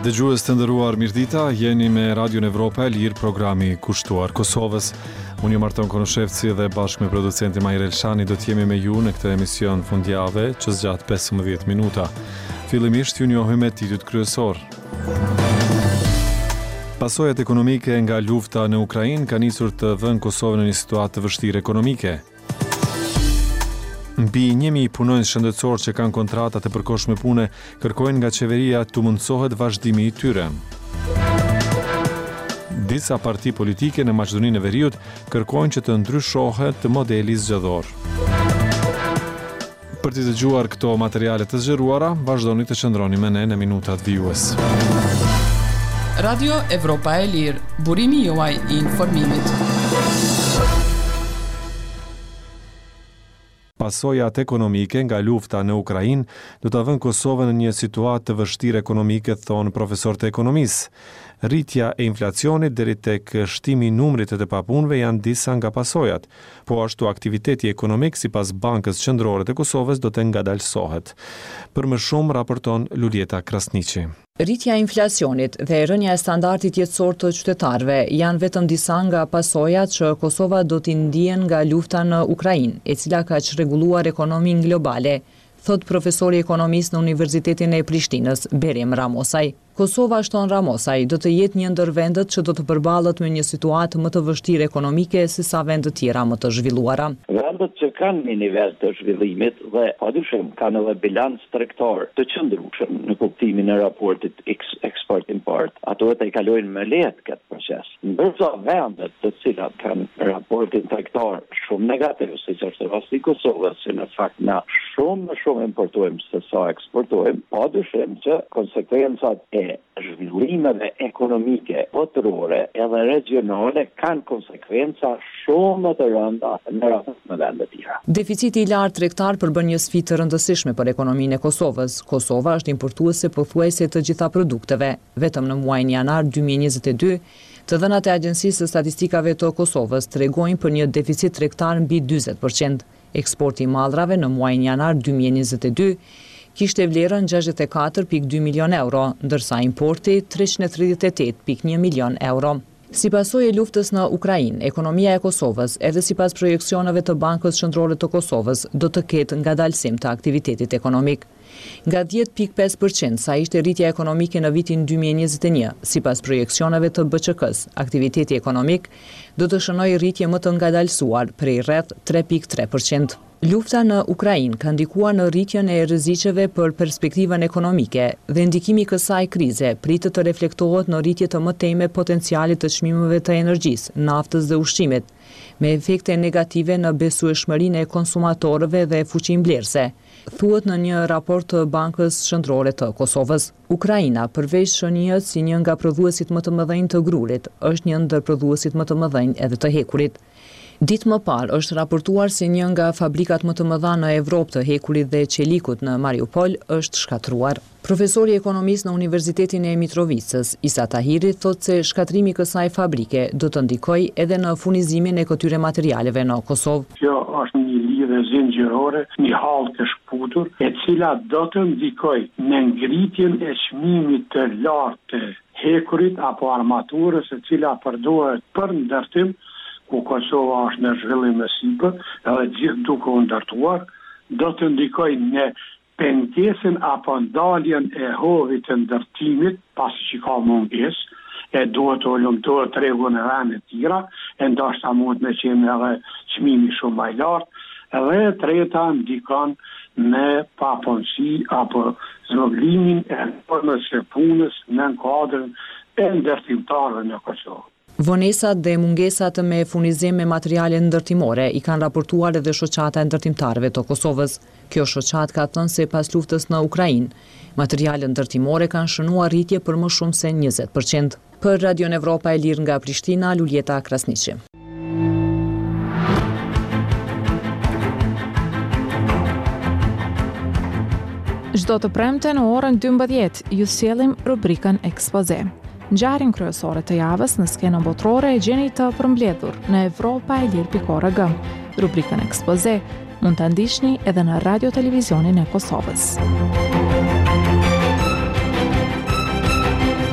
Dëgjues të nderuar, mirëdita, jeni me Radio Evropa e Lirë, programi kushtuar Kosovës. Unë jam Arton Konoshevci dhe bashkë me producentin Majr Elshani do të jemi me ju në këtë emision fundjavë që zgjat 15 minuta. Fillimisht ju njohim me titujt kryesor. Pasojat ekonomike nga lufta në Ukrainë ka nisur të vënë Kosovën në një situatë të vështirë ekonomike. Mbi 1000 punonjës shëndetësor që kanë kontrata të përkohshme pune kërkojnë nga qeveria të mundsohet vazhdimi i tyre. Disa parti politike në Maqedoninë e Veriut kërkojnë që të ndryshohet modeli zgjedhor. Për të dëgjuar këto materiale të zgjeruara, vazhdoni të qëndroni me ne në minutat vijues. Radio Evropa e Lirë, burimi juaj i informimit. Pasojat ekonomike nga lufta në Ukrainë do të vënë Kosovën në një situatë të vështirë ekonomike, thonë profesorët e ekonomisë. Rritja e inflacionit deri tek shtimi i numrit të papunëve janë disa nga pasojat, po ashtu aktiviteti ekonomik sipas Bankës Qendrore të Kosovës do të ngadalësohet. Për më shumë raporton Luljeta Krasniqi. Rritja e inflacionit dhe rënja e standardit jetësor të qytetarëve janë vetëm disa nga pasojat që Kosova do t'i ndihen nga lufta në Ukrainë, e cila ka çrregulluar ekonominë globale, thot profesori ekonomist në Universitetin e Prishtinës, Berim Ramosaj. Kosova, shton Ramosaj, do të jetë një ndër vendet që do të përballet me një situatë më të vështirë ekonomike se sa vendet tjera më të zhvilluara. Vendet që kanë një nivel të zhvillimit dhe padyshim kanë edhe bilanc tregtar të qëndrueshëm në kuptimin e raportit eksport-import, ato e kalojnë me lehtë këtë proces. Ndërsa vendet të cilat kanë raportin tregtar shumë negativ, siç është rasti i Kosovës, që në fakt na shumë importojmë se sa eksportojmë, padyshim që konsekvencat e zhvillimeve ekonomike, botërore edhe regionale kanë konsekvenca shumë më të rënda në raport me vendet tjera. Deficiti i lartë tregtar përbën një sfidë të rëndësishme për ekonominë e Kosovës. Kosova është importuese pothuajse të gjitha produkteve. Vetëm në muajin janar 2022, të dhënat e Agjencisë së Statistikave të Kosovës tregojnë për një deficit tregtar mbi 40%. Eksporti i mallrave në muajin janar 2022 kishte vlerën 64.2 milion euro, ndërsa importi 338.1 milion euro. Si pasojë e luftës në Ukrainë, ekonomia e Kosovës, edhe sipas projeksioneve të Bankës Qendrore të Kosovës, do të ketë ngadalësim të aktivitetit ekonomik. Nga 10.5% sa ishte rritja ekonomike në vitin 2021, sipas projeksioneve të BÇK-s, aktiviteti ekonomik do të shënojë rritje më të ngadalësuar prej rreth 3.3%. Lufta në Ukrainë ka ndikuar në rritjen e rreziqeve për perspektivën ekonomike dhe ndikimi i kësaj krize pritet të reflektohet në rritje të mëtejme potencialit të çmimeve të energjisë, naftës dhe ushqimit, me efekte negative në besueshmërinë e konsumatorëve dhe fuqinë blerëse, thuhet në një raport të Bankës Qendrore të Kosovës. Ukraina, përveç shënjët si një nga prodhuesit më të mëdhenj të grurit, është një ndër prodhuesit më të mëdhenj edhe të hekurit. Ditë më parë është raportuar se një nga fabrikat më të mëdha në Evropë të hekurit dhe qelikut në Mariupol është shkatruar. Profesori ekonomist në Universitetin e Mitrovicës, Isa Tahiri, thotë se shkatrimi i kësaj fabrike do të ndikojë edhe në furnizimin e këtyre materialeve në Kosovë. Kjo është një lidhje zinxhirore, një hall të shputur, e cila do të ndikojë në ngritjen e çmimit të lartë të hekurit apo armaturës, e cila përdoret për ndërtim, ku Kosova është në zhvillim e sipër, edhe gjithë duke u ndërtuar, do të ndikojë në pengesën apo ndaljen e hovit të ndërtimit, pasi që ka mungesë, e duhet të ulëmtohet tregu në vende të tjera, e ndoshta mund me qenë edhe çmimi shumë më i lartë, edhe e treta ndikon në papunësi apo zhvillimin e formës së punës në kuadrin e ndërtimtarëve në Kosovë. Vonesat dhe mungesat me furnizim me materiale ndërtimore i kanë raportuar edhe shoqata e ndërtimtarëve të Kosovës. Kjo shoqatë ka thënë se pas luftës në Ukrainë, materiale ndërtimore kanë shënuar rritje për më shumë se 20%. Për Radio Evropa e Lirë nga Prishtina, Luljeta Krasniqi. Çdo të premte në orën 12 ju sjellim rubrikën Ekspoze. Ngjarjen kryesore të javës në skenën botërore e gjeni të përmbledhur në europaelir.org. Rubrikën Ekspoze mund ta ndiqni edhe në Radio Televizionin e Kosovës.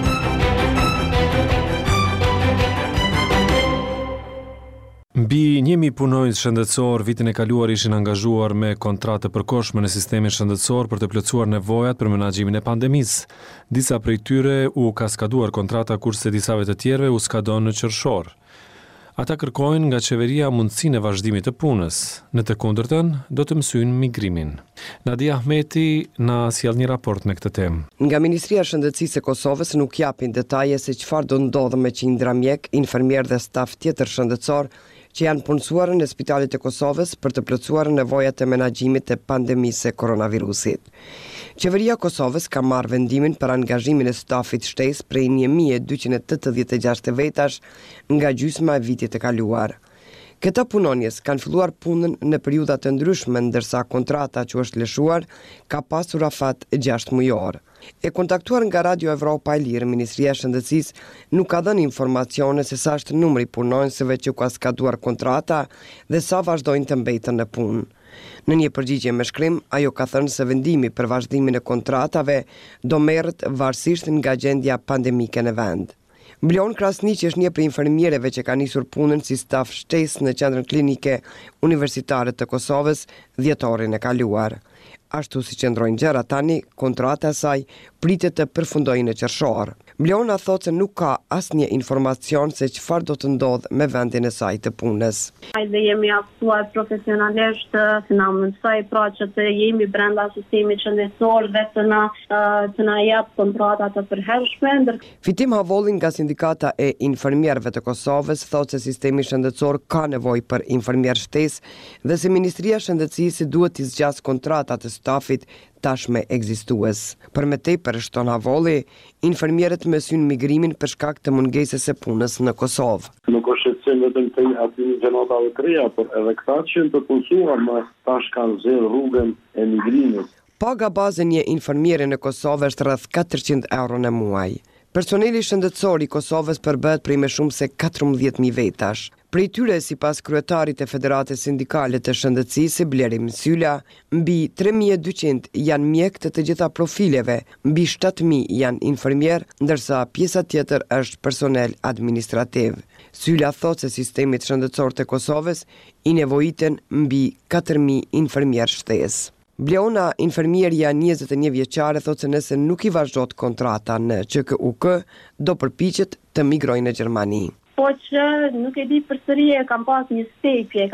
Mbi 1000 punonjës shëndetësor vitin e kaluar ishin angazhuar me kontratë të përkohshme në sistemin shëndetësor për të plotësuar nevojat për menaxhimin e pandemisë. Disa prej tyre u ka skaduar kontrata kurse disave të tjerëve u skadon në qershor. Ata kërkojnë nga qeveria mundësinë e vazhdimit të punës, në të kundërtën do të mësojnë migrimin. Nadia Ahmeti na sjell një raport me këtë temë. Nga Ministria e Shëndetësisë e Kosovës nuk japin detaje se çfarë do ndodhë me qindra mjek, infermier dhe staf tjetër shëndetësor që janë punësuar në spitalet e Kosovës për të plotësuar nevojat e menaxhimit të pandemisë së koronavirusit. Qeveria e Kosovës ka marrë vendimin për angazhimin e stafit shtesë prej 1286 vetash nga gjysma e vitit të kaluar. Këta punonjes kanë filluar punën në periudha të ndryshme, ndërsa kontrata që është lëshuar ka pasur afat 6 mujor. E kontaktuar nga Radio Evropa e Lirë, Ministria e Shëndetësisë nuk ka dhënë informacione se sa është numri i punonjësve që ka skaduar kontrata dhe sa vazhdojnë të mbeten në punë. Në një përgjigje me shkrim, ajo ka thënë se vendimi për vazhdimin e kontratave do merret varësisht nga gjendja pandemike në vend. Blion Krasni, që është një prej infermierëve që ka nisur punën si staf shtesë në qendrën klinike universitare të Kosovës dhjetorin e kaluar. Ashtu si që ndrojnë gjëra tani, kontrata e saj pritet të përfundojë në qershor. Bliona thotë se nuk ka asnjë informacion se çfarë do të ndodhë me vendin e saj të punës. Dhe jemi aktuar profesionalisht të na mësoj pra që të jemi brenda sistemit shëndetësor dhe të na jap kontrata të përhershme. Fitim Havolli nga Sindikata e Infermierëve të Kosovës thotë se sistemi shëndetësor ka nevojë për infermier shtesë dhe se Ministria e Shëndetësisë duhet të zgjasë kontratat të stafit tashme ekzistues. Për me tepër, shton Havolli, infermierët mësojnë migrimin për shkak të mungesës së punës në Kosovë. Nuk është shqetësim vetëm të aty gjenotave të reja, por edhe këta që janë të punësuar më tash kanë zgjedhur rrugën e migrimit. Paga baze një infermieri në Kosovë është rreth 400 euro në muaj. Personeli shëndetësor i Kosovës përbëhet prej më shumë se 14.000 vetash. Prej tyre, sipas kryetarit të Federatës Sindikale të Shëndetësisë, Bleri Mysyla, mbi 3.200 janë mjek të gjitha profileve, mbi 7.000 janë infermier, ndërsa pjesa tjetër është personel administrativ. Syla thotë se sistemit shëndetësor të Kosovës i nevojiten mbi 4.000 infermier shtesë. Bleona, infermierja 21 vjeçare, thotë se nëse nuk i vazhdot kontrata në QKUK, do përpiqet të migrojë në Gjermani. Po që nuk e di përsëri, kam pas një stepje.